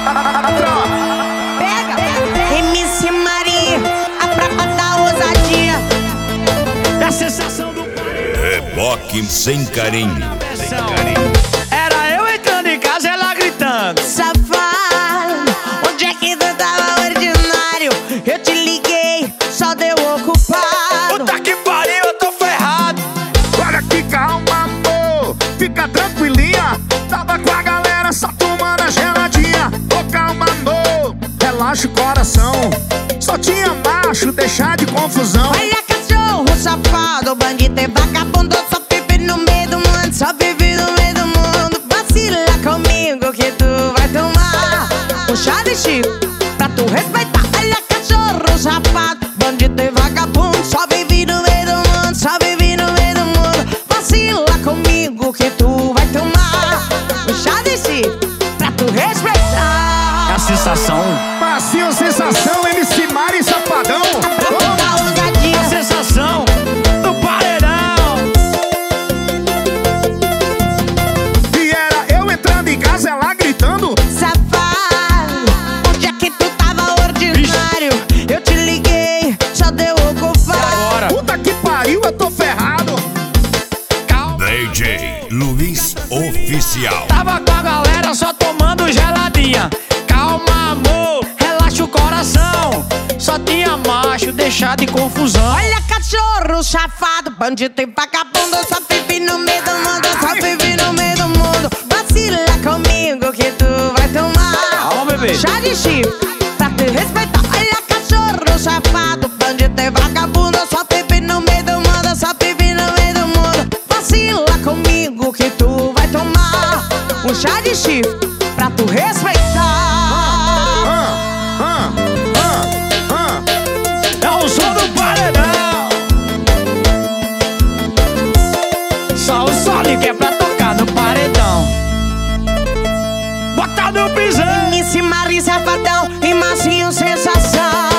Pega, MC Maria, a prapa da ousadia. É a sensação do Reboque sem carinho. Era eu entrando em casa, ela gritando: Safado, onde é que tu tava ordinário? Eu te liguei, só deu ocupado. puta que pariu, eu tô ferrado. Olha que calma, amor, fica tranquilinha. Tava com a galera só tomando a geladinha. Ô calma, amor, relaxa o coração. Só tinha macho, deixar de confusão. Olha cachorro safado, bandido e vagabundo, só vive no meio do mundo, só vive no meio do mundo. Vacila comigo que tu vai tomar um chá de chifre pra tu respeitar. Olha cachorro safado, bandido e vagabundo, só vive no meio do mundo, só vive no meio do mundo. Vacila comigo que tu vai tomar um chá de chifre pra tu respeitar. É a sensação. Passinho, sensação, MC Mari Safadão. Prapa da ousadia. A sensação do paredão. E era eu entrando em casa, ela gritando. Safado, onde é que tu tava ordinário? Eu te liguei, só deu ocupado. Agora, Puta que pariu, eu tô ferrado. calma. DJ Luiz Oficial. Tava com a galera só tomando geladinha. Calma, amor, relaxa o coração. Só tinha macho, deixar de confusão. Olha cachorro safado, bandido e vagabundo, só vive no meio do mundo, só vive no meio do mundo. Vacila comigo que tu vai tomar Calma, bebê. chá de chifre pra te respeitar. Olha cachorro safado, bandido e vagabundo, só vive no meio do mundo, só vive no meio do mundo. Vacila comigo que tu vai tomar um chá de chifre pra tu respeitar. É o som do paredão. Só o Sonic é pra tocar no paredão. Bota no pisão. MC Mari Safadão e Massinho Sensação.